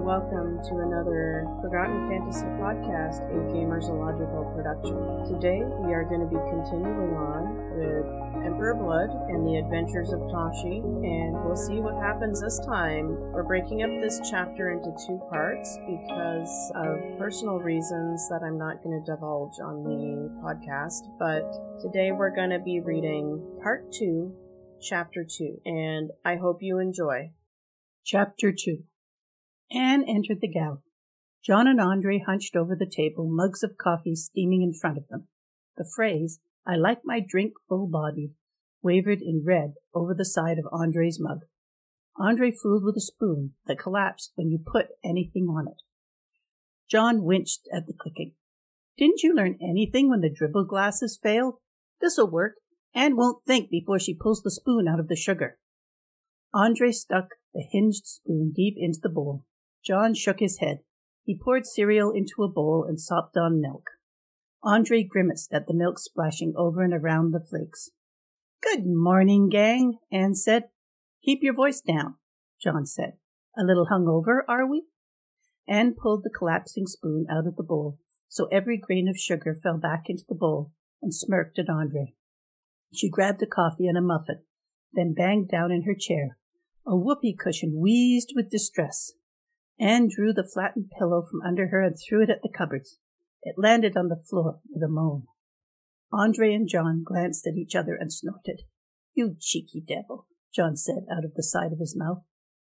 welcome to another Forgotten Fantasy podcast, a Gamersological production. Today we are going to be continuing on with Emperor Blood and the Adventures of Tashi, and we'll see what happens this time. We're breaking up this chapter into two parts because of personal reasons that I'm not going to divulge on the podcast, but today we're going to be reading Part 2, Chapter 2, and I hope you enjoy. Chapter 2. Anne entered the galley. John and Andre hunched over the table, mugs of coffee steaming in front of them. The phrase, "I like my drink full-bodied," wavered in red over the side of Andre's mug. Andre fooled with a spoon that collapsed when you put anything on it. John winced at the clicking. "Didn't you learn anything when the dribble glasses failed? This'll work. Anne won't think before she pulls the spoon out of the sugar." Andre stuck the hinged spoon deep into the bowl. John shook his head. He poured cereal into a bowl and sopped on milk. Andre grimaced at the milk splashing over and around the flakes. "Good morning, gang," Anne said. "Keep your voice down," John said. "A little hungover, are we?" Anne pulled the collapsing spoon out of the bowl, so every grain of sugar fell back into the bowl, and smirked at Andre. She grabbed a coffee and a muffin, then banged down in her chair. A whoopee cushion wheezed with distress. Anne drew the flattened pillow from under her and threw it at the cupboards. It landed on the floor with a moan. Andre and John glanced at each other and snorted. "You cheeky devil," John said out of the side of his mouth.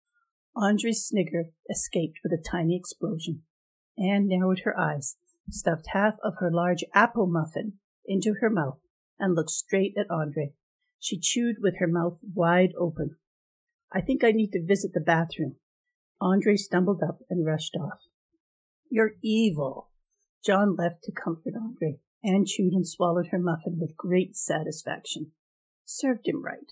Andre's snigger escaped with a tiny explosion. Anne narrowed her eyes, stuffed half of her large apple muffin into her mouth, and looked straight at Andre. She chewed with her mouth wide open. "I think I need to visit the bathroom." Andre stumbled up and rushed off. "You're evil." John left to comfort Andre. Anne chewed and swallowed her muffin with great satisfaction. Served him right.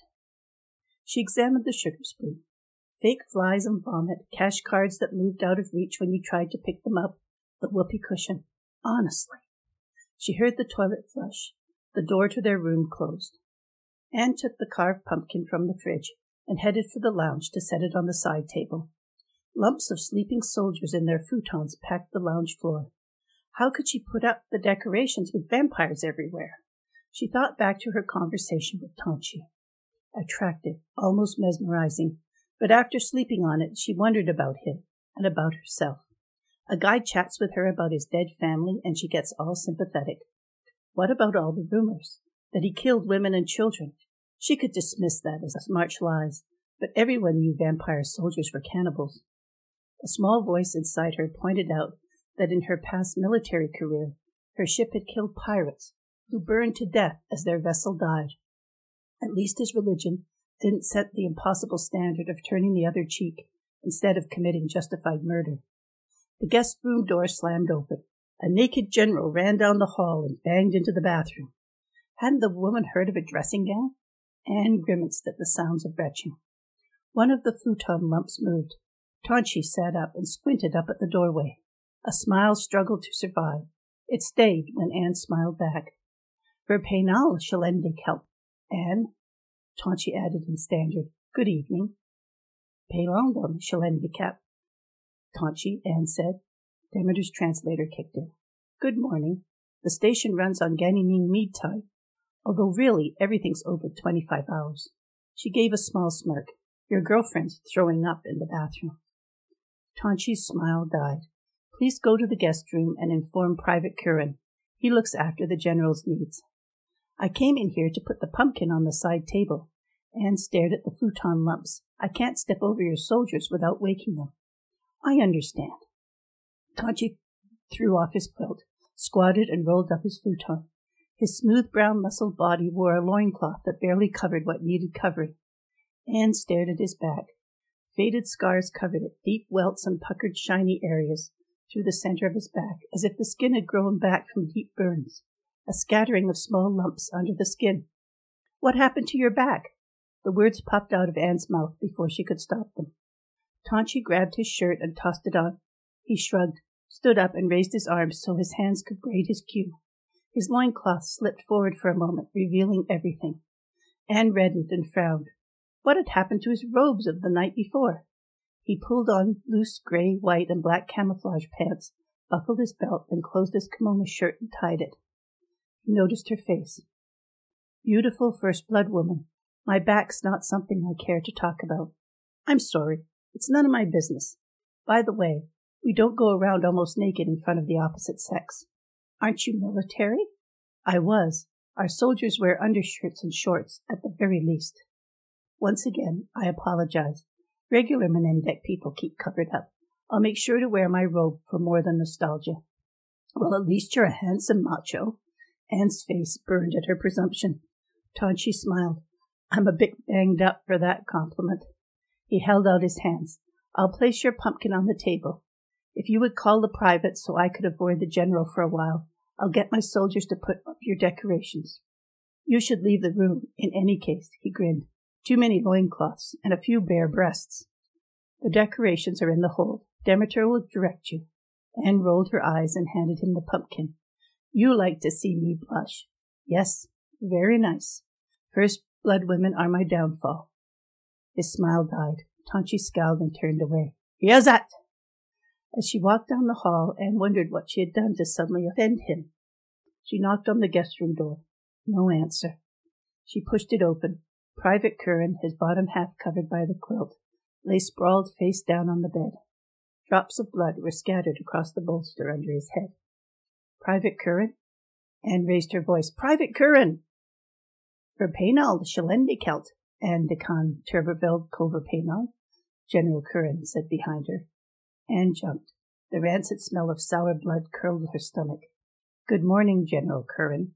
She examined the sugar spoon. Fake flies and vomit, cash cards that moved out of reach when you tried to pick them up, the whoopee cushion. Honestly. She heard the toilet flush. The door to their room closed. Anne took the carved pumpkin from the fridge and headed for the lounge to set it on the side table. Lumps of sleeping soldiers in their futons packed the lounge floor. How could she put up the decorations with vampires everywhere? She thought back to her conversation with Tashi. Attractive, almost mesmerizing, but after sleeping on it, she wondered about him and about herself. A guy chats with her about his dead family, and she gets all sympathetic. What about all the rumors? That he killed women and children. She could dismiss that as March lies, but everyone knew vampire soldiers were cannibals. A small voice inside her pointed out that in her past military career, her ship had killed pirates who burned to death as their vessel died. At least his religion didn't set the impossible standard of turning the other cheek instead of committing justified murder. The guest room door slammed open. A naked general ran down the hall and banged into the bathroom. Hadn't the woman heard of a dressing gown? Anne grimaced at the sounds of retching. One of the futon lumps moved. Tashi sat up and squinted up at the doorway. A smile struggled to survive. It stayed when Anne smiled back. "Verpenal shalendik help, Anne," Tashi added in standard. "Good evening." "Pelongum shalendikap," Tashi, Anne said. Demeter's translator kicked in. "Good morning. The station runs on Ganymede Mead time, although really everything's open 25 hours. She gave a small smirk. "Your girlfriend's throwing up in the bathroom." Tanshi's smile died. "Please go to the guest room and inform Private Curran. He looks after the general's needs." "I came in here to put the pumpkin on the side table." Anne stared at the futon lumps. "I can't step over your soldiers without waking them." "I understand." Tashi threw off his quilt, squatted and rolled up his futon. His smooth brown muscled body wore a loincloth that barely covered what needed covering. Anne stared at his back. Faded scars covered it, deep welts and puckered shiny areas through the center of his back, as if the skin had grown back from deep burns. A scattering of small lumps under the skin. "What happened to your back?" The words popped out of Anne's mouth before she could stop them. Tashi grabbed his shirt and tossed it on. He shrugged, stood up and raised his arms so his hands could braid his queue. His loincloth slipped forward for a moment, revealing everything. Anne reddened and frowned. What had happened to his robes of the night before? He pulled on loose gray, white, and black camouflage pants, buckled his belt, and closed his kimono shirt and tied it. He noticed her face. Beautiful First Blood woman, my back's not something I care to talk about. I'm sorry. It's none of my business. By the way, we don't go around almost naked in front of the opposite sex. Aren't you military? I was. Our soldiers wear undershirts and shorts, at the very least. Once again, I apologize. Regular Menendek people keep covered up. I'll make sure to wear my robe for more than nostalgia. Well, at least you're a handsome macho. Anne's face burned at her presumption. Tonchi smiled. I'm a bit banged up for that compliment. He held out his hands. I'll place your pumpkin on the table. If you would call the private so I could avoid the general for a while, I'll get my soldiers to put up your decorations. You should leave the room, in any case, he grinned. Too many loincloths and a few bare breasts. The decorations are in the hold. Demeter will direct you. Anne rolled her eyes and handed him the pumpkin. You like to see me blush. Yes, very nice. First Blood women are my downfall. His smile died. Tonchi scowled and turned away. Here's that! As she walked down the hall, Anne wondered what she had done to suddenly offend him. She knocked on the guest room door. No answer. She pushed it open. Private Curran, his bottom half covered by the quilt, lay sprawled face down on the bed. Drops of blood were scattered across the bolster under his head. Private Curran? Anne raised her voice. Private Curran! For Paynal, Shalendikelt, and Decan Turberveld Cover Paynal, General Curran said behind her. Anne jumped. The rancid smell of sour blood curled her stomach. Good morning, General Curran.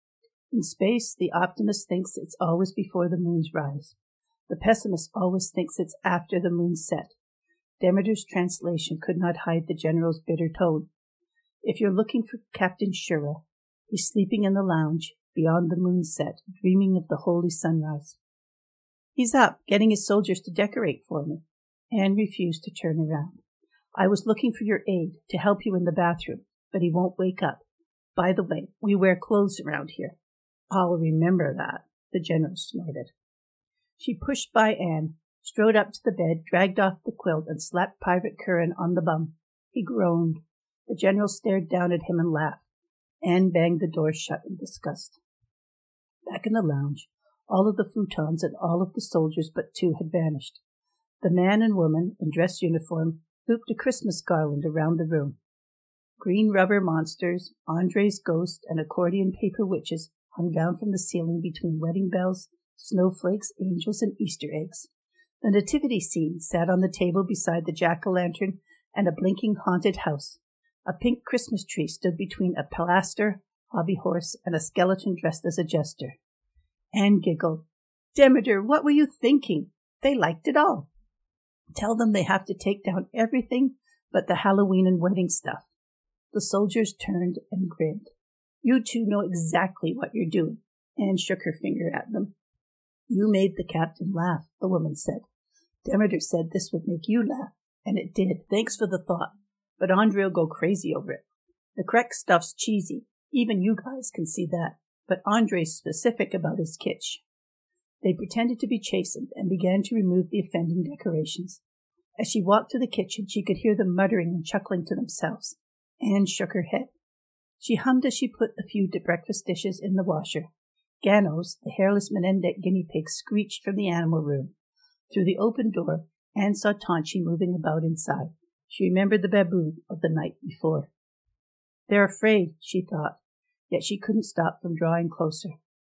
In space, the optimist thinks it's always before the moon's rise. The pessimist always thinks it's after the moon's set. Demeter's translation could not hide the general's bitter tone. If you're looking for Captain Shura, he's sleeping in the lounge, beyond the moon's set, dreaming of the holy sunrise. He's up, getting his soldiers to decorate for me. Anne refused to turn around. I was looking for your aide to help you in the bathroom, but he won't wake up. By the way, we wear clothes around here. I'll remember that, the general snorted. She pushed by Anne, strode up to the bed, dragged off the quilt, and slapped Private Curran on the bum. He groaned. The general stared down at him and laughed. Anne banged the door shut in disgust. Back in the lounge, all of the futons and all of the soldiers but two had vanished. The man and woman, in dress uniform, looped a Christmas garland around the room. Green rubber monsters, Andre's ghost, and accordion paper witches hung down from the ceiling between wedding bells, snowflakes, angels, and Easter eggs. The nativity scene sat on the table beside the jack-o'-lantern and a blinking haunted house. A pink Christmas tree stood between a pilaster, hobby horse, and a skeleton dressed as a jester. Anne giggled. Demeter, what were you thinking? They liked it all. Tell them they have to take down everything but the Halloween and wedding stuff. The soldiers turned and grinned. You two know exactly what you're doing. Anne shook her finger at them. You made the captain laugh, the woman said. Demeter said this would make you laugh, and it did. Thanks for the thought. But Andre'll go crazy over it. The correct stuff's cheesy. Even you guys can see that. But Andre's specific about his kitsch. They pretended to be chastened and began to remove the offending decorations. As she walked to the kitchen, she could hear them muttering and chuckling to themselves. Anne shook her head. She hummed as she put a few breakfast dishes in the washer. Ganos, the hairless Menendek guinea pig, screeched from the animal room. Through the open door, Anne saw Tonchi moving about inside. She remembered the baboon of the night before. They're afraid, she thought, yet she couldn't stop from drawing closer.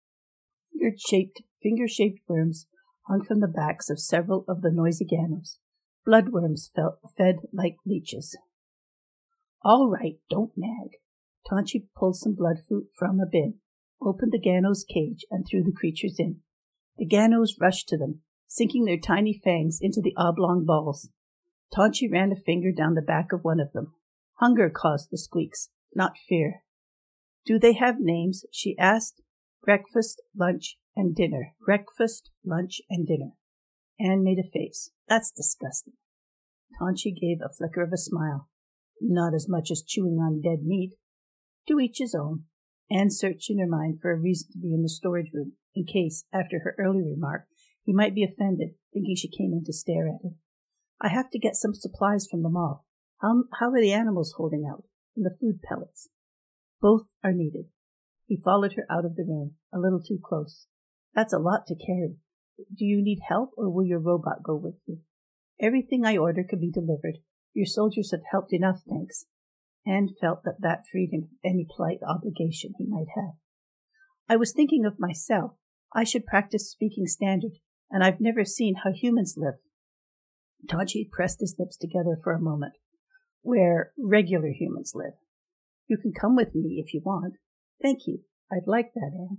Finger-shaped worms hung from the backs of several of the noisy Ganos. Bloodworms fed like leeches. All right, don't nag. Tonchi pulled some blood fruit from a bin, opened the Ganos' cage, and threw the creatures in. The Ganos rushed to them, sinking their tiny fangs into the oblong balls. Tonchi ran a finger down the back of one of them. Hunger caused the squeaks, not fear. Do they have names? She asked. Breakfast, lunch, and dinner. Breakfast, lunch, and dinner. Anne made a face. That's disgusting. Tonchi gave a flicker of a smile. Not as much as chewing on dead meat. To each his own. Anne searched in her mind for a reason to be in the storage room, in case, after her early remark, he might be offended, thinking she came in to stare at him. I have to get some supplies from the mall. How are the animals holding out? And the food pellets? Both are needed. He followed her out of the room, a little too close. That's a lot to carry. Do you need help, or will your robot go with you? Everything I order can be delivered. Your soldiers have helped enough, thanks. Anne felt that freed him from any polite obligation he might have. I was thinking of myself. I should practice speaking standard, and I've never seen how humans live. Taji pressed his lips together for a moment. Where regular humans live. You can come with me if you want. Thank you. I'd like that, Anne.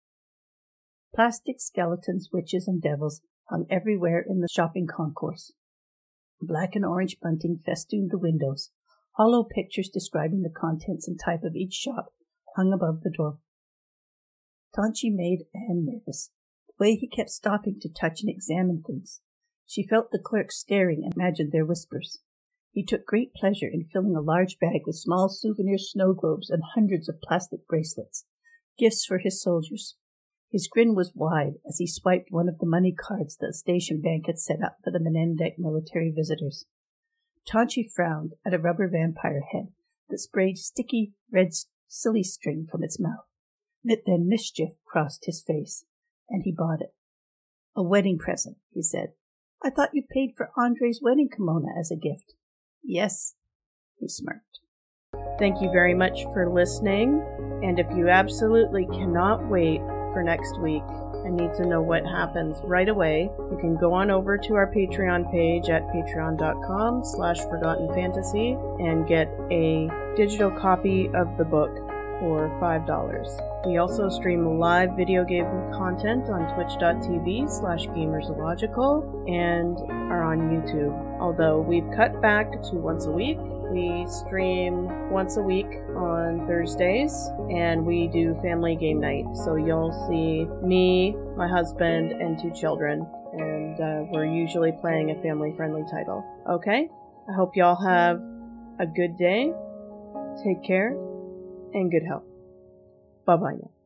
Plastic skeletons, witches, and devils hung everywhere in the shopping concourse. Black and orange bunting festooned the windows. Hollow pictures describing the contents and type of each shop hung above the door. Taji made Anne nervous. The way he kept stopping to touch and examine things. She felt the clerks staring and imagined their whispers. He took great pleasure in filling a large bag with small souvenir snow globes and hundreds of plastic bracelets, gifts for his soldiers. His grin was wide as he swiped one of the money cards that the station bank had set up for the Menendek military visitors. Taji frowned at a rubber vampire head that sprayed sticky red silly string from its mouth. Then mischief crossed his face, and he bought it. A wedding present, he said. I thought you paid for Andre's wedding kimono as a gift. Yes, he smirked. Thank you very much for listening, and if you absolutely cannot wait for next week and need to know what happens right away, you can go on over to our Patreon page at patreon.com/ForgottenFantasy and get a digital copy of the book for $5. We also stream live video game content on twitch.tv/gamerslogical and are on YouTube. Although we've cut back to once a week. We stream once a week on Thursdays, and we do family game night. So you'll see me, my husband, and 2 children, and we're usually playing a family-friendly title. Okay? I hope y'all have a good day. Take care, and good health. Bye-bye now.